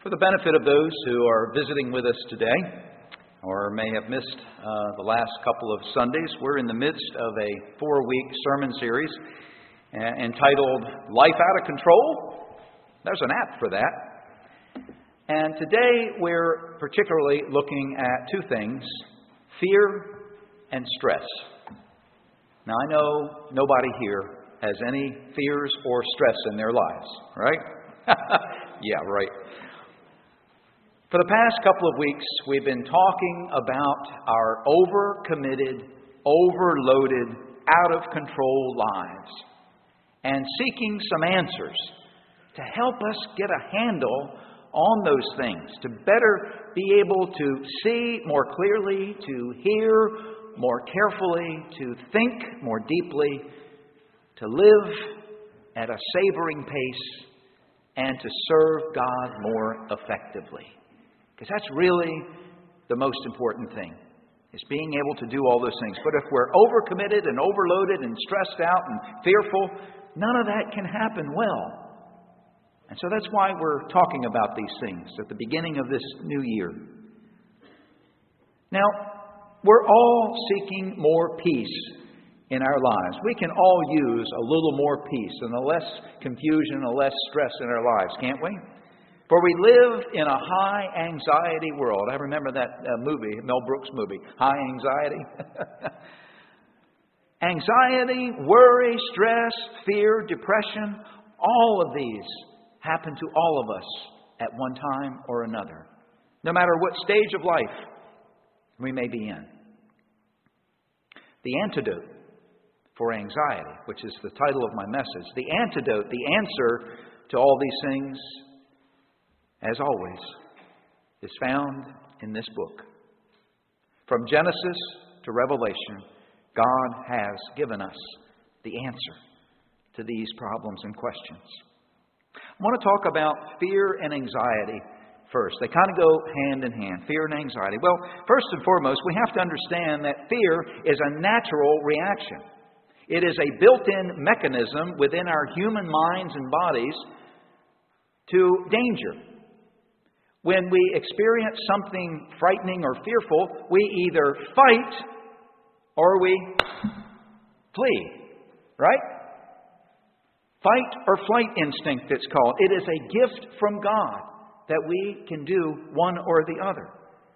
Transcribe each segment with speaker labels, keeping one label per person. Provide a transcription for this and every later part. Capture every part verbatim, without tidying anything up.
Speaker 1: For the benefit of those who are visiting with us today, or may have missed uh, the last couple of Sundays, we're in the midst of a four-week sermon series uh, entitled Life Out of Control. There's an app for that. And today we're particularly looking at two things, fear and stress. Now I know nobody here has any fears or stress in their lives, right? Yeah, right. For the past couple of weeks, we've been talking about our overcommitted, overloaded, out-of-control lives and seeking some answers to help us get a handle on those things, to better be able to see more clearly, to hear more carefully, to think more deeply, to live at a savoring pace, and to serve God more effectively. Because that's really the most important thing, is being able to do all those things. But if we're overcommitted and overloaded and stressed out and fearful, none of that can happen well. And so that's why we're talking about these things at the beginning of this new year. Now, we're all seeking more peace in our lives. We can all use a little more peace and a less confusion, a less stress in our lives, can't we? For we live in a high anxiety world. I remember that uh, movie, Mel Brooks movie, High Anxiety. Anxiety, worry, stress, fear, depression, all of these happen to all of us at one time or another, no matter what stage of life we may be in. The antidote for anxiety, which is the title of my message, the antidote, the answer to all these things, as always, is found in this book. From Genesis to Revelation, God has given us the answer to these problems and questions. I want to talk about fear and anxiety first. They kind of go hand in hand, fear and anxiety. Well, first and foremost, we have to understand that fear is a natural reaction. It is a built-in mechanism within our human minds and bodies to danger. When we experience something frightening or fearful, we either fight or we flee, right? Fight or flight instinct, it's called. It is a gift from God that we can do one or the other.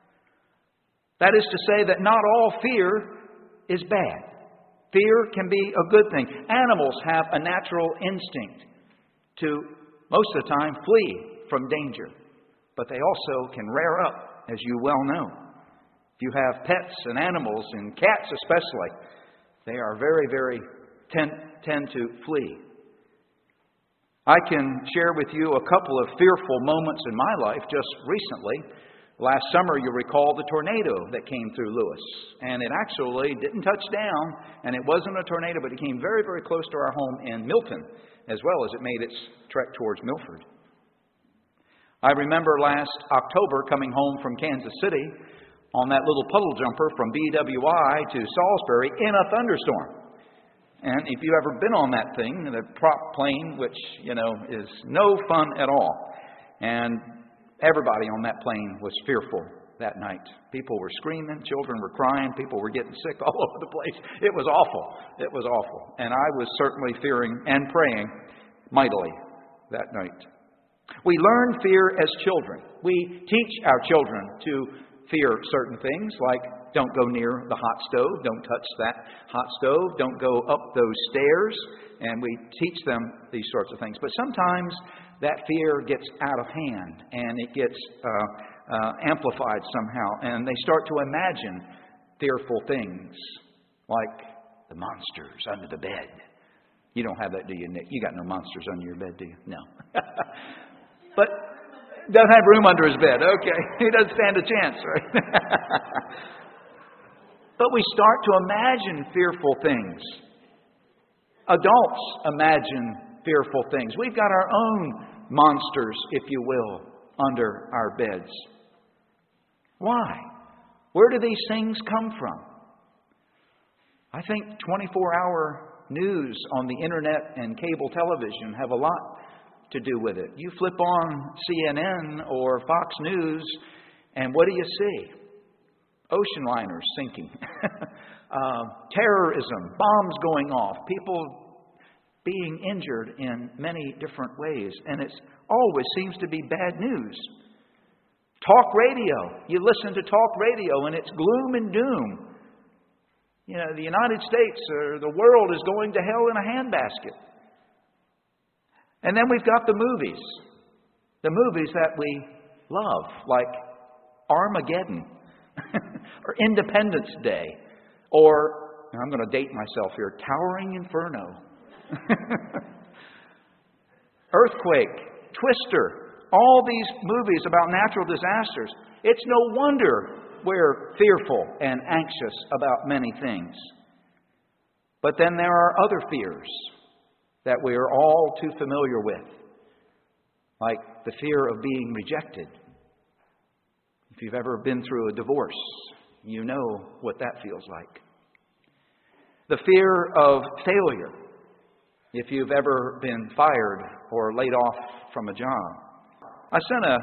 Speaker 1: That is to say that not all fear is bad. Fear can be a good thing. Animals have a natural instinct to, most of the time, flee from danger. But they also can rear up, as you well know. If you have pets and animals, and cats especially, they are very, very tend, tend to flee. I can share with you a couple of fearful moments in my life just recently. Last summer, you recall the tornado that came through Lewis. And it actually didn't touch down, and it wasn't a tornado, but it came very, very close to our home in Milton, as well as it made its trek towards Milford. I remember last October coming home from Kansas City on that little puddle jumper from B W I to Salisbury in a thunderstorm. And if you've ever been on that thing, the prop plane, which, you know, is no fun at all. And everybody on that plane was fearful that night. People were screaming, children were crying, people were getting sick all over the place. It was awful. It was awful. And I was certainly fearing and praying mightily that night. We learn fear as children. We teach our children to fear certain things, like don't go near the hot stove, don't touch that hot stove, don't go up those stairs, and we teach them these sorts of things. But sometimes that fear gets out of hand, and it gets uh, uh, amplified somehow, and they start to imagine fearful things, like the monsters under the bed. You don't have that, do you, Nick? You got no monsters under your bed, do you? No. But doesn't have room under his bed. Okay. He doesn't stand a chance, right? But we start to imagine fearful things. Adults imagine fearful things. We've got our own monsters, if you will, under our beds. Why? Where do these things come from? I think twenty-four hour news on the internet and cable television have a lot to do with it. You flip on C N N or Fox News, and what do you see? Ocean liners sinking, uh, terrorism, bombs going off, people being injured in many different ways, and it always seems to be bad news. Talk radio. You listen to talk radio, and it's gloom and doom. You know, the United States or the world is going to hell in a handbasket. And then we've got the movies. The movies that we love, like Armageddon or Independence Day, or, I'm going to date myself here, Towering Inferno, Earthquake, Twister, all these movies about natural disasters. It's no wonder we're fearful and anxious about many things. But then there are other fears that we are all too familiar with, like the fear of being rejected. If you've ever been through a divorce, you know what that feels like. The fear of failure, if you've ever been fired or laid off from a job. I sent a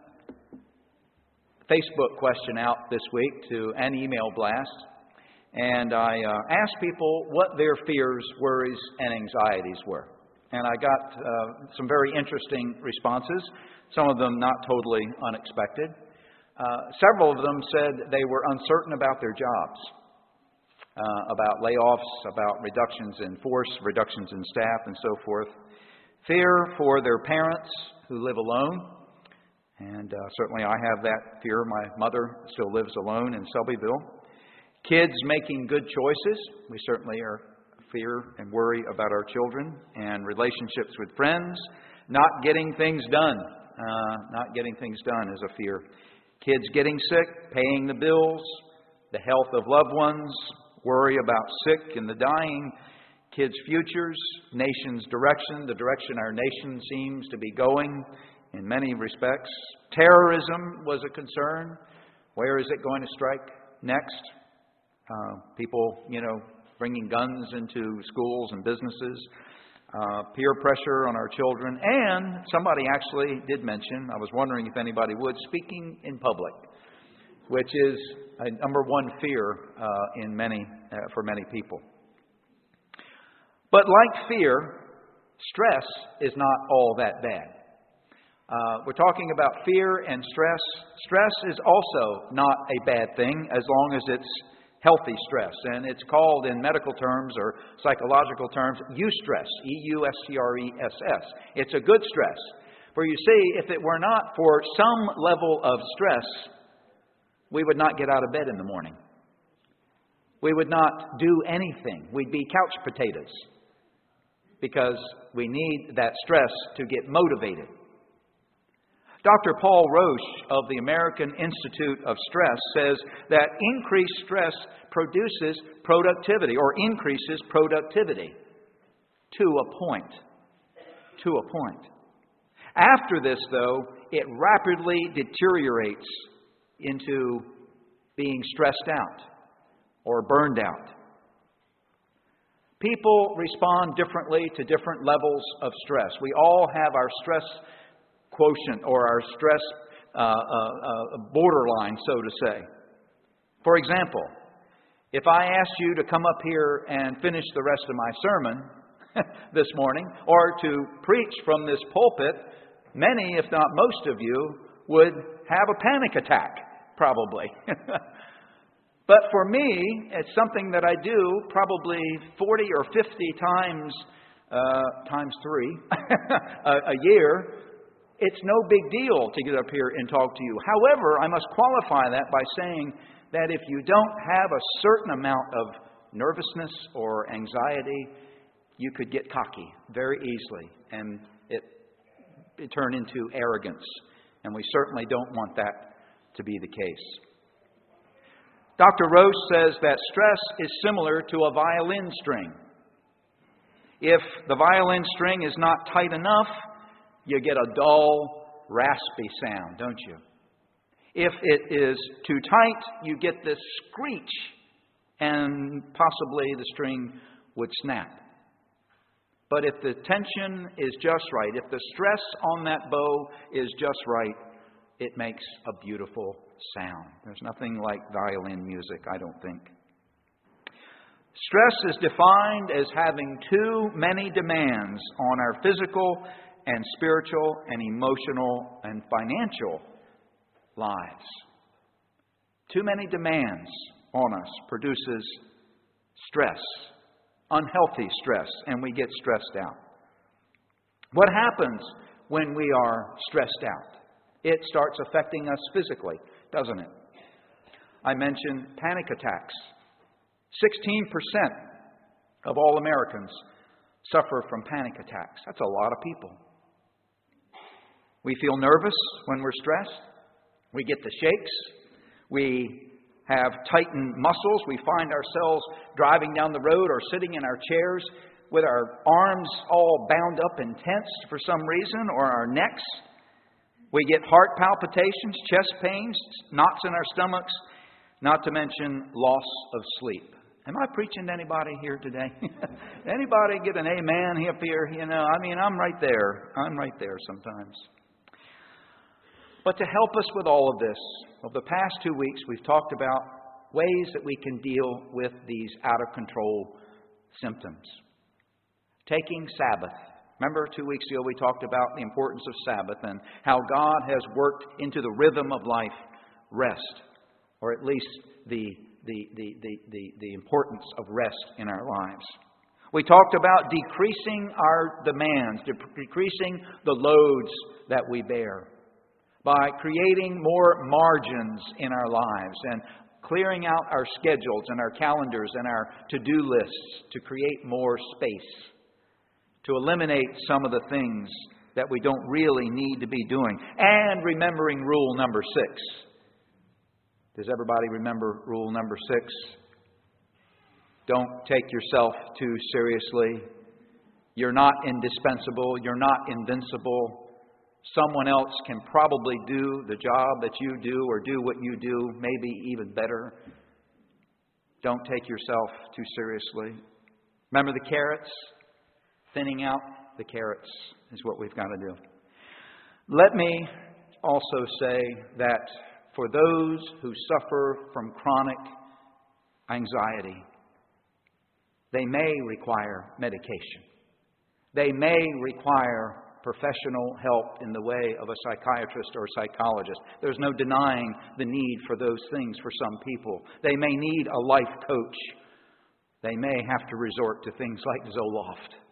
Speaker 1: Facebook question out this week to an email blast, and I uh, asked people what their fears, worries, and anxieties were. And I got uh, some very interesting responses, some of them not totally unexpected. Uh, several of them said they were uncertain about their jobs, uh, about layoffs, about reductions in force, reductions in staff, and so forth. Fear for their parents who live alone. And uh, certainly I have that fear. My mother still lives alone in Selbyville. Kids making good choices. We certainly are fear and worry about our children and relationships with friends. Not getting things done. Uh, not getting things done is a fear. Kids getting sick, paying the bills, the health of loved ones, worry about sick and the dying, kids' futures, nation's direction, the direction our nation seems to be going in many respects. Terrorism was a concern. Where is it going to strike next? Uh, people, you know, bringing guns into schools and businesses. Uh, peer pressure on our children. And somebody actually did mention, I was wondering if anybody would, speaking in public, which is a number one fear uh, in many uh, for many people. But like fear, stress is not all that bad. Uh, we're talking about fear and stress. Stress is also not a bad thing as long as it's healthy stress. And it's called in medical terms or psychological terms eustress, E U S T R E S S. It's a good stress. For you see, if it were not for some level of stress, we would not get out of bed in the morning. We would not do anything. We'd be couch potatoes because we need that stress to get motivated. Doctor Paul Roche of the American Institute of Stress says that increased stress produces productivity or increases productivity to a point. To a point. After this, though, it rapidly deteriorates into being stressed out or burned out. People respond differently to different levels of stress. We all have our stress quotient or our stress uh, uh, uh, borderline, so to say. For example, if I asked you to come up here and finish the rest of my sermon this morning, or to preach from this pulpit, many, if not most of you, would have a panic attack, probably. But for me, it's something that I do probably forty or fifty times, uh, times three, a, a year. It's no big deal to get up here and talk to you. However, I must qualify that by saying that if you don't have a certain amount of nervousness or anxiety, you could get cocky very easily, and it, it turn into arrogance. And we certainly don't want that to be the case. Doctor Roche says that stress is similar to a violin string. If the violin string is not tight enough, you get a dull, raspy sound, don't you? If it is too tight, you get this screech, and possibly the string would snap. But if the tension is just right, if the stress on that bow is just right, it makes a beautiful sound. There's nothing like violin music, I don't think. Stress is defined as having too many demands on our physical and spiritual and emotional and financial lives. Too many demands on us produces stress, unhealthy stress, and we get stressed out. What happens when we are stressed out? It starts affecting us physically, doesn't it? I mentioned panic attacks. sixteen percent of all Americans suffer from panic attacks. That's a lot of people. We feel nervous when we're stressed. We get the shakes. We have tightened muscles. We find ourselves driving down the road or sitting in our chairs with our arms all bound up and tensed for some reason, or our necks. We get heart palpitations, chest pains, knots in our stomachs, not to mention loss of sleep. Am I preaching to anybody here today? Anybody get an amen up here? You know, I mean, I'm right there. I'm right there sometimes. But to help us with all of this, over the past two weeks, we've talked about ways that we can deal with these out-of-control symptoms. Taking Sabbath. Remember, two weeks ago we talked about the importance of Sabbath and how God has worked into the rhythm of life rest, or at least the, the, the, the, the, the importance of rest in our lives. We talked about decreasing our demands, decreasing the loads that we bear, by creating more margins in our lives and clearing out our schedules and our calendars and our to-do lists to create more space, to eliminate some of the things that we don't really need to be doing, and remembering rule number six. Does everybody remember rule number six? Don't take yourself too seriously. You're not indispensable. You're not invincible. Someone else can probably do the job that you do or do what you do, maybe even better. Don't take yourself too seriously. Remember the carrots? Thinning out the carrots is what we've got to do. Let me also say that for those who suffer from chronic anxiety, they may require medication. They may require professional help in the way of a psychiatrist or psychologist. There's no denying the need for those things for some people. They may need a life coach. They may have to resort to things like Zoloft.